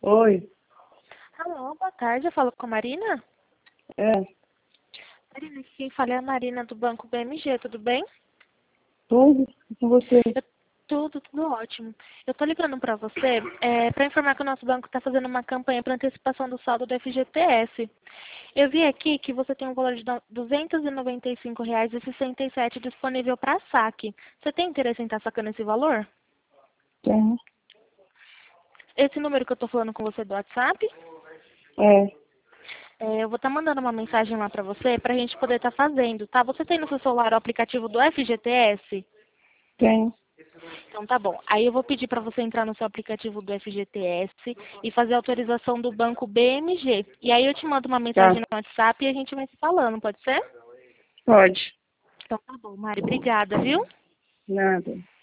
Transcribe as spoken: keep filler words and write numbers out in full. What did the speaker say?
Oi. Alô, boa tarde. Eu falo com a Marina? É, Marina, aqui quem fala é a Marina do Banco B M G, tudo bem? tudo com você. Eu- tudo, tudo ótimo. Eu tô ligando pra você é, para informar que o nosso banco está fazendo uma campanha para antecipação do saldo do F G T S. Eu vi aqui que você tem um valor de no- duzentos e noventa e cinco reais e sessenta e sete disponível para saque. Você tem interesse em estar sacando esse valor? Tem. Esse número que eu tô falando com você do WhatsApp? É, É, eu vou estar mandando uma mensagem lá para você para a gente poder estar fazendo, tá? Você tem no seu celular o aplicativo do F G T S? tem. Então tá bom. Aí eu vou pedir para você entrar no seu aplicativo do F G T S e fazer a autorização do banco B M G. E aí eu te mando uma Tá. mensagem no WhatsApp e a gente vai se falando, pode ser? Pode. Então tá bom, Mari. Obrigada, viu? Nada.